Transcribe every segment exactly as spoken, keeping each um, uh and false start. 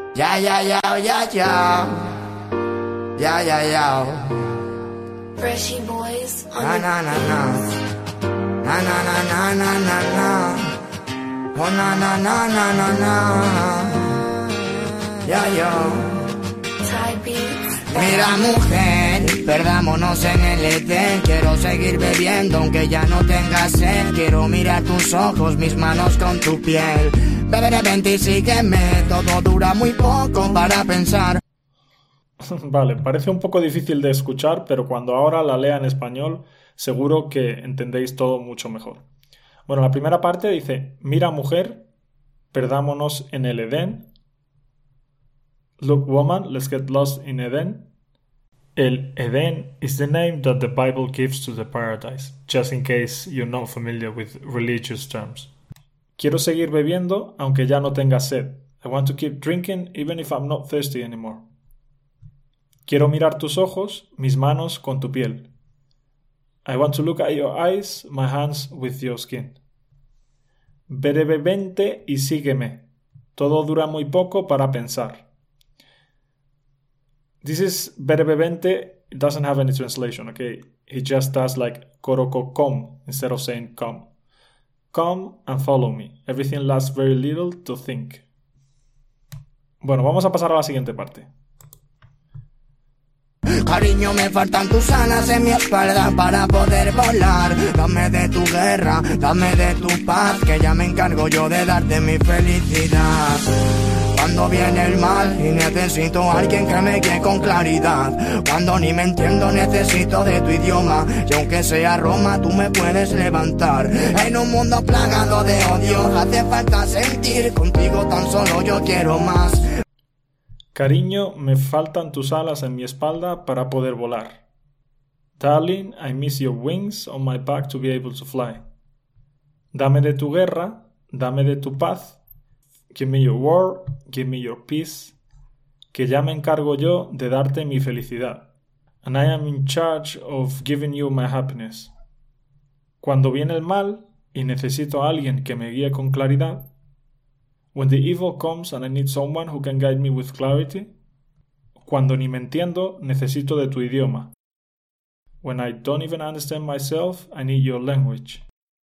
Ya, ya, ya, ya, ya. Ya, ya, ya. Freshy boys on Na, the na, na, na. Na, na, na, na, na, na, na. Oh, na, na, na, na, na, na. Ya, ya. Thai beats. Mira, mujer, perdámonos en el Edén. Quiero seguir bebiendo aunque ya no tenga sed. Quiero mirar tus ojos, mis manos con tu piel. Beberé vente y sígueme. Todo dura muy poco para pensar. Vale, parece un poco difícil de escuchar, pero cuando ahora la lea en español, seguro que entendéis todo mucho mejor. Bueno, la primera parte dice: mira, mujer, perdámonos en el Edén. Look, woman, let's get lost in Eden. El Eden is the name that the Bible gives to the paradise, just in case you're not familiar with religious terms. Quiero seguir bebiendo aunque ya no tenga sed. I want to keep drinking even if I'm not thirsty anymore. Quiero mirar tus ojos, mis manos con tu piel. I want to look at your eyes, my hands with your skin. Bebe, vente y sígueme. Todo dura muy poco para pensar. This is Bebe vente. It doesn't have any translation, okay? It just does like koroko come instead of saying come. Come and follow me. Everything lasts very little to think. Bueno, vamos a pasar a la siguiente parte. Cariño, me faltan tus alas en mi espalda para poder volar. Dame de tu guerra, dame de tu paz, que ya me encargo yo de darte mi felicidad. Cuando viene el mal y necesito a alguien que me guíe con claridad. Cuando ni me entiendo necesito de tu idioma. Y aunque sea Roma tú me puedes levantar. En un mundo plagado de odio hace falta sentir. Contigo tan solo yo quiero más. Cariño, me faltan tus alas en mi espalda para poder volar. Darling, I miss your wings on my back to be able to fly. Dame de tu guerra, dame de tu paz. Give me your war, give me your peace. Que ya me encargo yo de darte mi felicidad. And I am in charge of giving you my happiness. Cuando viene el mal y necesito a alguien que me guíe con claridad. When the evil comes and I need someone who can guide me with clarity. Cuando ni me entiendo, necesito de tu idioma. When I don't even understand myself, I need your language.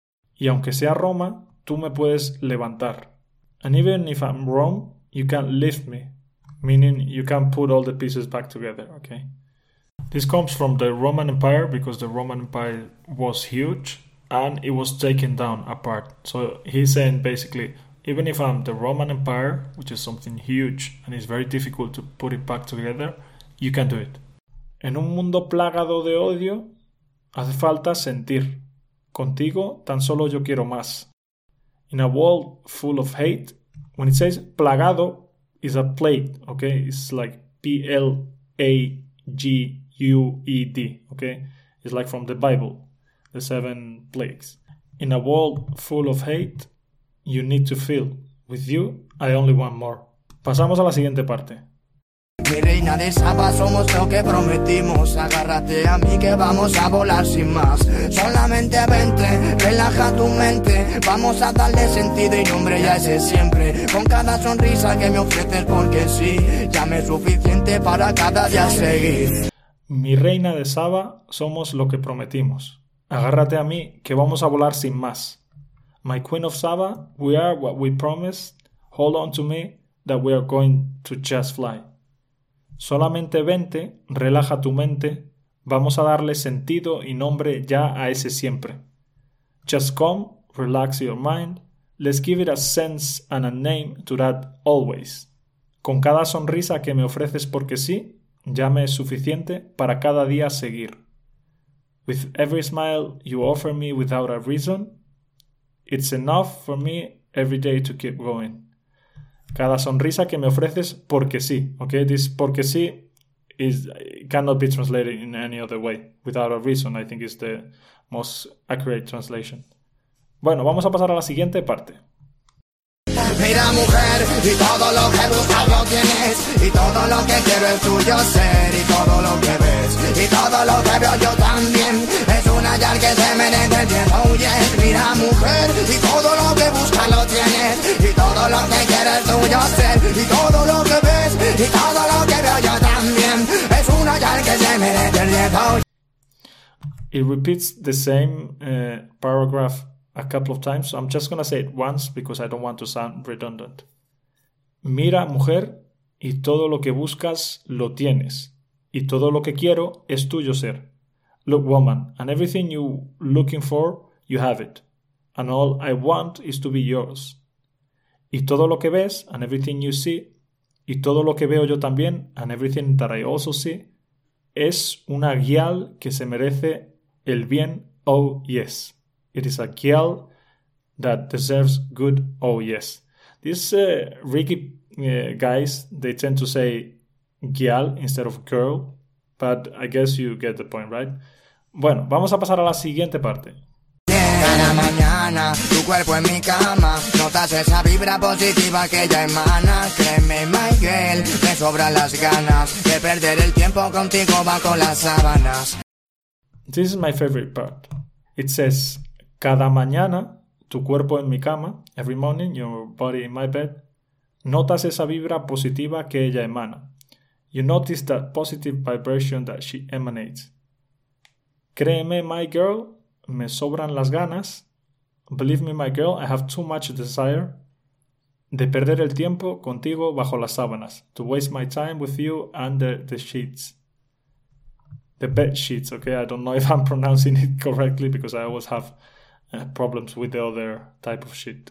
Y aunque sea Roma, tú me puedes levantar. And even if I'm wrong, you can lift me. Meaning you can put all the pieces back together, okay? This comes from the Roman Empire because the Roman Empire was huge and it was taken down apart. So he's saying basically, even if I'm the Roman Empire, which is something huge and it's very difficult to put it back together, you can do it. En un mundo plagado de odio, hace falta sentir. Contigo tan solo yo quiero más. In a world full of hate, when it says plagado, it's a plague, okay? It's like P L A G U E D, okay? It's like from the Bible, the seven plagues. In a world full of hate, you need to feel. With you, I only want more. Pasamos a la siguiente parte. Mi reina de Saba, somos lo que prometimos. Agárrate a mí que vamos a volar sin más. Solamente vente, relaja tu mente. Vamos a darle sentido y nombre ya ese siempre. Con cada sonrisa que me ofreces porque sí, ya me es suficiente para cada día seguir. Mi reina de Saba, somos lo que prometimos. Agárrate a mí que vamos a volar sin más. My queen of Saba, we are what we promised. Hold on to me that we are going to just fly. Solamente vente, relaja tu mente, vamos a darle sentido y nombre ya a ese siempre. Just come, relax your mind, let's give it a sense and a name to that always. Con cada sonrisa que me ofreces porque sí, ya me es suficiente para cada día seguir. With every smile you offer me without a reason, it's enough for me every day to keep going. Cada sonrisa que me ofreces porque sí, okay? This porque sí is cannot be translated in any other way. Without a reason, I think is the most accurate translation. Bueno, vamos a pasar a la siguiente parte. Mira, mujer, y todo lo que buscas lo tienes, y todo lo que quiero es tuyo ser, y todo lo que ves, y todo lo que veo yo también, es una yal que se merece el tiempo, oh yes. Mira, mujer, y todo lo que buscas lo tienes, y todo lo que quieres es tuyo ser, y todo lo que ves. it repeats the same uh, paragraph a couple of times, so I'm just going to say it once because I don't want to sound redundant. Mira, mujer, y todo lo que buscas lo tienes, y todo lo que quiero es tuyo ser. Look, woman, and everything you're looking for, you have it, and all I want is to be yours. Y todo lo que ves, and everything you see, y todo lo que veo yo también, and everything that I also see, es una guial que se merece el bien, oh yes. It is a girl that deserves good, oh yes. These uh, Ricky uh, guys, they tend to say girl instead of girl, but I guess you get the point, right? Bueno, vamos a pasar a la siguiente parte. Cada mañana, tu cuerpo en mi cama, notas esa vibra positiva que ella emana. Créeme, my girl, me sobran las ganas de perder el tiempo contigo bajo las sábanas. This is my favorite part. It says, cada mañana, tu cuerpo en mi cama, every morning, your body in my bed, notas esa vibra positiva que ella emana. You notice that positive vibration that she emanates. Créeme, my girl, me sobran las ganas. Believe me, my girl, I have too much desire de perder el tiempo contigo bajo las sábanas. To waste my time with you under the sheets. The bed sheets, okay? I don't know if I'm pronouncing it correctly because I always have uh, problems with the other type of sheet.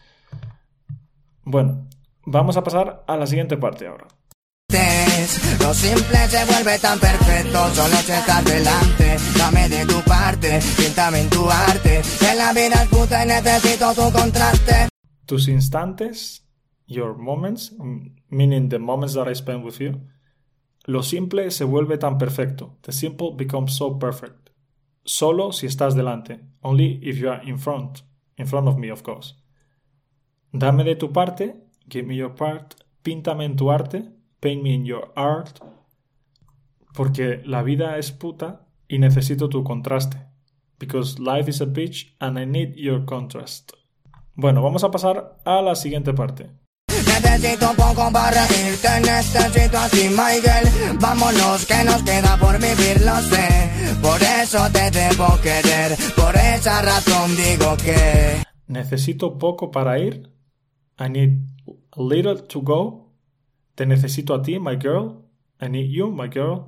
Bueno, vamos a pasar a la siguiente parte ahora. Lo simple se vuelve tan perfecto, solo si estás delante. Dame de tu parte, píntame en tu arte. Que la vida es puta y necesito tu contraste. Tus instantes, your moments, meaning the moments that I spend with you. Lo simple se vuelve tan perfecto. The simple becomes so perfect. Solo si estás delante. Only if you are in front. In front of me, of course. Dame de tu parte, give me your part. Píntame en tu arte. Paint me in your art, porque la vida es puta y necesito tu contraste. Because life is a bitch and I need your contrast. Bueno, vamos a pasar a la siguiente parte. Necesito un poco para reírte, necesito así, my girl. Vámonos que nos queda por vivir, lo sé. Por eso te debo querer, por esa razón digo que necesito poco para ir. I need a little to go. Te necesito a ti, my girl. I need you, my girl.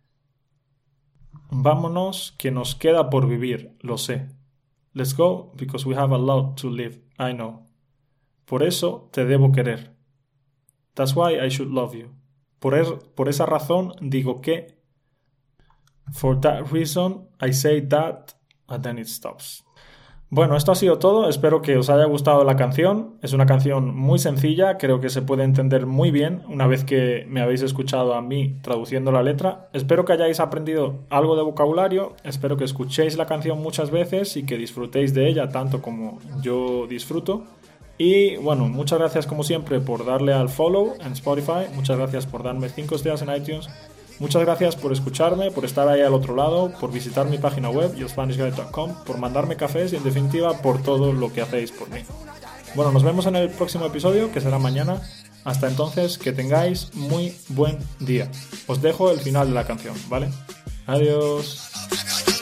Vámonos, que nos queda por vivir, lo sé. Let's go, because we have a lot to live, I know. Por eso te debo querer. That's why I should love you. Por, er, por esa razón digo que. For that reason, I say that, and then it stops. Bueno, esto ha sido todo. Espero que os haya gustado la canción. Es una canción muy sencilla, creo que se puede entender muy bien una vez que me habéis escuchado a mí traduciendo la letra. Espero que hayáis aprendido algo de vocabulario, espero que escuchéis la canción muchas veces y que disfrutéis de ella tanto como yo disfruto. Y bueno, muchas gracias como siempre por darle al follow en Spotify, muchas gracias por darme cinco estrellas en iTunes. Muchas gracias por escucharme, por estar ahí al otro lado, por visitar mi página web, your spanish guide dot com, por mandarme cafés y en definitiva por todo lo que hacéis por mí. Bueno, nos vemos en el próximo episodio, que será mañana. Hasta entonces, que tengáis muy buen día. Os dejo el final de la canción, ¿vale? Adiós.